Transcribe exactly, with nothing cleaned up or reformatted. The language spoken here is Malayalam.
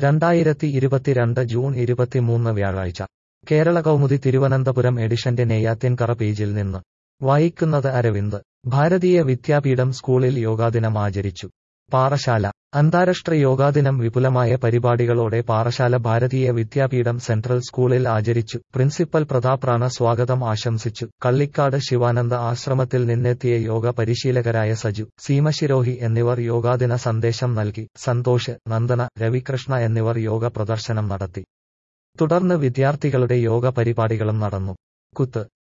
രണ്ടായിരത്തി ഇരുപത്തിരണ്ട് ജൂൺ ഇരുപത്തിമൂന്ന് വ്യാഴാഴ്ച കേരള കൗമുദി തിരുവനന്തപുരം എഡിഷന്റെ നെയ്യാറ്റിൻകര പേജിൽ നിന്ന് വായിക്കുന്നത് അരവിന്ദ്. ഭാരതീയ വിദ്യാപീഠം സ്കൂളിൽ യോഗാദിനം ആചരിച്ചു. പാറശാല. അന്താരാഷ്ട്ര യോഗാദിനം വിപുലമായ പരിപാടികളോടെ പാറശാല ഭാരതീയ വിദ്യാപീഠം സെൻട്രൽ സ്കൂളിൽ ആചരിച്ചു. പ്രിൻസിപ്പൽ പ്രതാപ് റാണ സ്വാഗതം ആശംസിച്ചു. കള്ളിക്കാട് ശിവാനന്ദ ആശ്രമത്തിൽ നിന്നെത്തിയ യോഗ പരിശീലകരായ സജു, സീമശിരോഹി എന്നിവർ യോഗാദിന സന്ദേശം നൽകി. സന്തോഷ്, നന്ദന, രവികൃഷ്ണ എന്നിവർ യോഗ പ്രദർശനം നടത്തി. തുടർന്ന് വിദ്യാർത്ഥികളുടെ യോഗ പരിപാടികളും നടന്നു. കുത്ത്